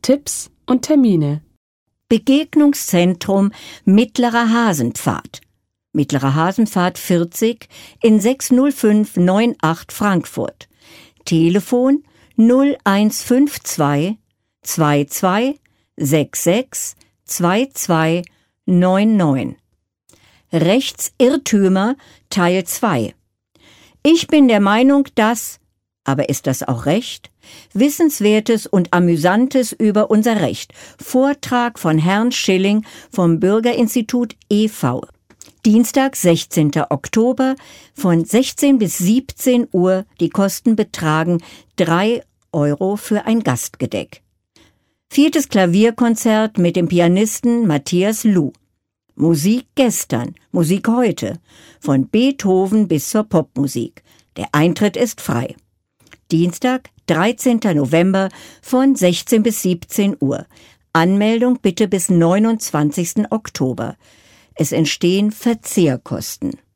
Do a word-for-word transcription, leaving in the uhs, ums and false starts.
Tipps und Termine. Begegnungszentrum Mittlerer Hasenpfad. Mittlerer Hasenpfad vierzig in sechs null fünf neun acht Frankfurt. Telefon null eins fünf zwei zwei zwei sechs sechs zwei zwei neun neun. Rechtsirrtümer Teil zwei. Ich bin der Meinung, dass, aber ist das auch Recht? Wissenswertes und Amüsantes über unser Recht. Vortrag von Herrn Schilling vom Bürgerinstitut e V Dienstag, sechzehnten Oktober von sechzehn bis siebzehn Uhr. Die Kosten betragen drei Euro für ein Gastgedeck. Viertes Klavierkonzert mit dem Pianisten Matthias Luh. Musik gestern, Musik heute. Von Beethoven bis zur Popmusik. Der Eintritt ist frei. Dienstag, dreizehnten November von sechzehn bis siebzehn Uhr. Anmeldung bitte bis neunundzwanzigsten Oktober. Es entstehen Verzehrkosten.